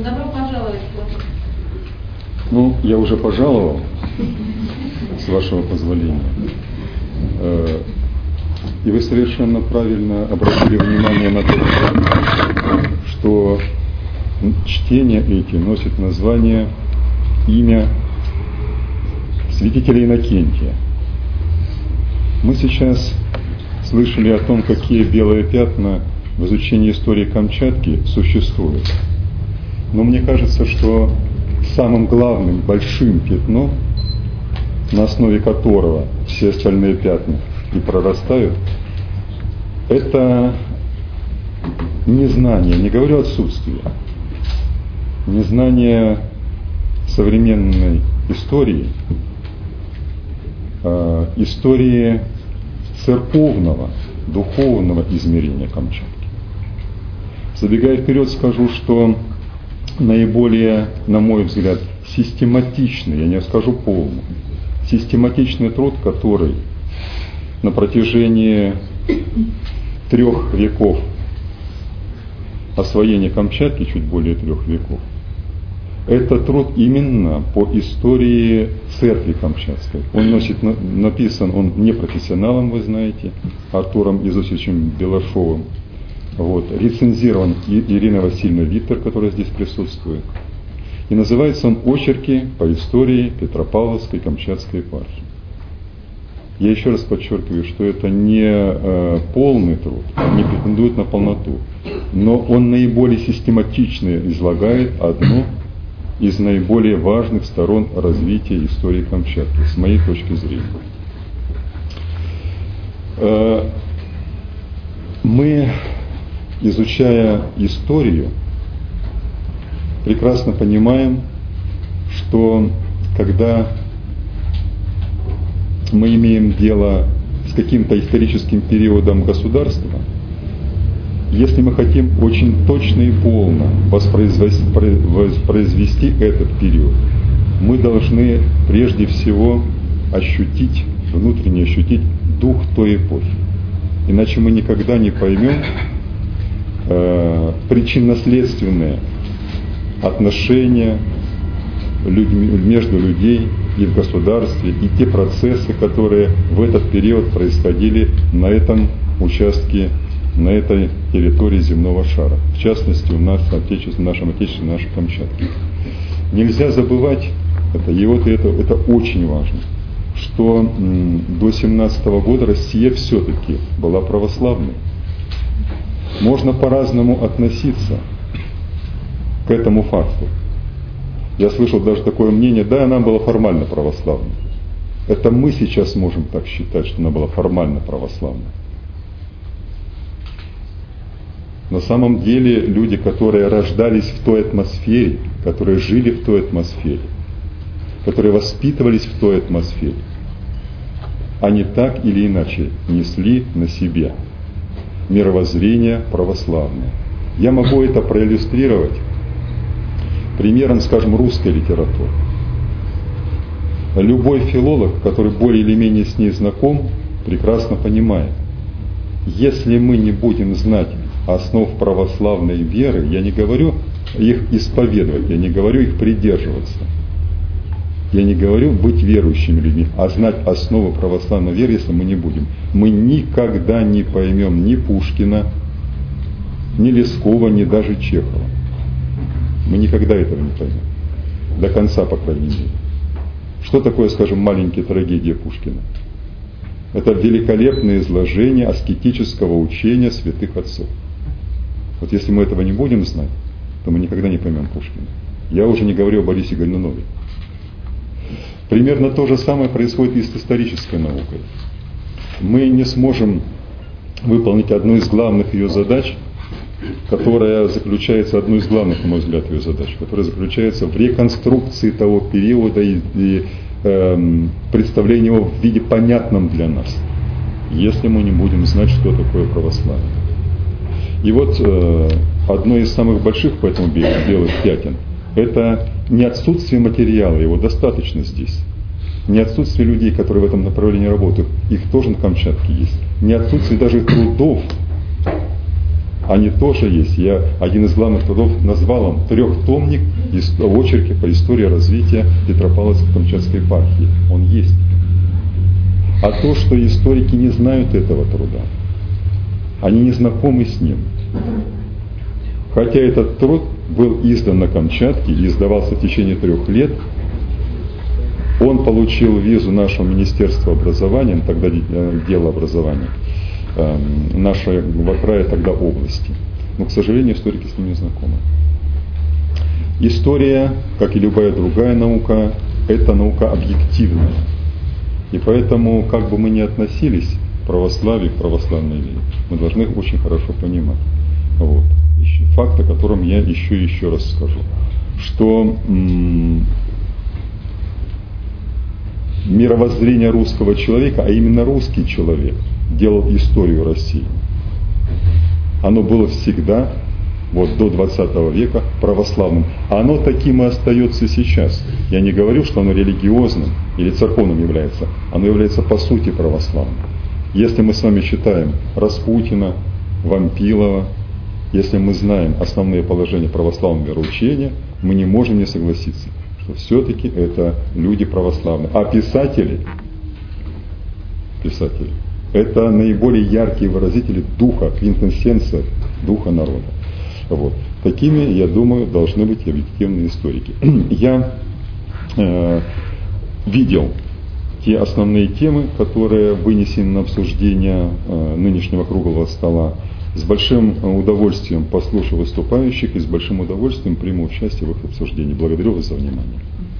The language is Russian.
Добро пожаловать в Платон. Ну, я уже пожаловал, с вашего позволения. И вы совершенно правильно обратили внимание на то, что чтения эти носят название, имя святителя Иннокентия. Мы сейчас слышали о том, какие белые пятна в изучении истории Камчатки существуют. Но мне кажется, что самым главным большим пятном, на основе которого все остальные пятна и прорастают, это незнание, не говорю отсутствие, незнание современной истории, истории церковного, духовного измерения Камчатки. Забегая вперед, скажу, что наиболее, на мой взгляд, систематичный, я не скажу полный, систематичный труд, который на протяжении 3 веков освоения Камчатки, чуть более 3 веков, это труд именно по истории церкви Камчатской. Он написан он не профессионалом, вы знаете, Артуром Изосичем Белашовым. Рецензирован Ириной Васильевной Виттер, которая здесь присутствует. И называется он «Очерки по истории Петропавловской Камчатской епархии». Я еще раз подчеркиваю, что это не полный труд, не претендует на полноту, но он наиболее систематично излагает одну из наиболее важных сторон развития истории Камчатки, с моей точки зрения. Мы, изучая историю, прекрасно понимаем, что когда мы имеем дело с каким-то историческим периодом государства, если мы хотим очень точно и полно воспроизвести этот период, мы должны прежде всего внутренне ощутить дух той эпохи. Иначе мы никогда не поймем причинно-следственные отношения между людьми и в государстве, и те процессы, которые в этот период происходили на этом участке, на этой территории земного шара, в частности, в нашем Отечестве, нашей Камчатке. Нельзя забывать, это очень важно, что до 17 года Россия все-таки была православной. Можно по-разному относиться к этому факту. Я слышал даже такое мнение, да, она была формально православной. Это мы сейчас можем так считать, что она была формально православной. На самом деле люди, которые рождались в той атмосфере, которые жили в той атмосфере, которые воспитывались в той атмосфере, они так или иначе несли на себе мировоззрение православное. Я могу это проиллюстрировать примером, скажем, русской литературы. Любой филолог, который более или менее с ней знаком, прекрасно понимает, если мы не будем знать основ православной веры, я не говорю их исповедовать, я не говорю их придерживаться, я не говорю быть верующими людьми, а знать основы православной веры, если мы не будем, мы никогда не поймем ни Пушкина, ни Лескова, ни даже Чехова. Мы никогда этого не поймем. До конца, по крайней мере. Что такое, скажем, маленькие трагедии Пушкина? Это великолепное изложение аскетического учения святых отцов. Вот если мы этого не будем знать, то мы никогда не поймем Пушкина. Я уже не говорю о Борисе Годунове. Примерно то же самое происходит и с исторической наукой. Мы не сможем выполнить одну из главных ее задач, одну из главных, на мой взгляд, ее задач, которая заключается в реконструкции того периода и представлении его в виде понятном для нас, если мы не будем знать, что такое православие. И вот одно из самых больших по этому белых пятен – это не отсутствие материала, его достаточно здесь, не отсутствие людей, которые в этом направлении работают, их тоже на Камчатке есть, не отсутствие даже трудов Они тоже есть. Я один из главных трудов назвал вам трехтомник очерки по истории развития Петропавловско-Камчатской епархии. Он есть. А то, что историки не знают этого труда, они не знакомы с ним. Хотя этот труд был издан на Камчатке и издавался в течение 3 лет, он получил визу нашего Министерства образования, тогда дело образования, нашего края тогда области. Но, к сожалению, историки с ним не знакомы. История, как и любая другая наука, это наука объективная. И поэтому, как бы мы ни относились к православию, к православной вере, мы должны их очень хорошо понимать. Вот. Факт, о котором я еще раз скажу, что мировоззрение русского человека, а именно русский человек, делал историю России. Оно было всегда, вот до 20 века, православным. А оно таким и остается сейчас. Я не говорю, что оно религиозным или церковным является. Оно является по сути православным. Если мы с вами читаем Распутина, Вампилова, если мы знаем основные положения православного вероучения, мы не можем не согласиться, что все-таки это люди православные. А писатели, это наиболее яркие выразители духа, квинтэссенция духа народа. Вот. Такими, я думаю, должны быть объективные историки. Я видел те основные темы, которые вынесены на обсуждение нынешнего круглого стола. С большим удовольствием послушал выступающих и с большим удовольствием приму участие в их обсуждении. Благодарю вас за внимание.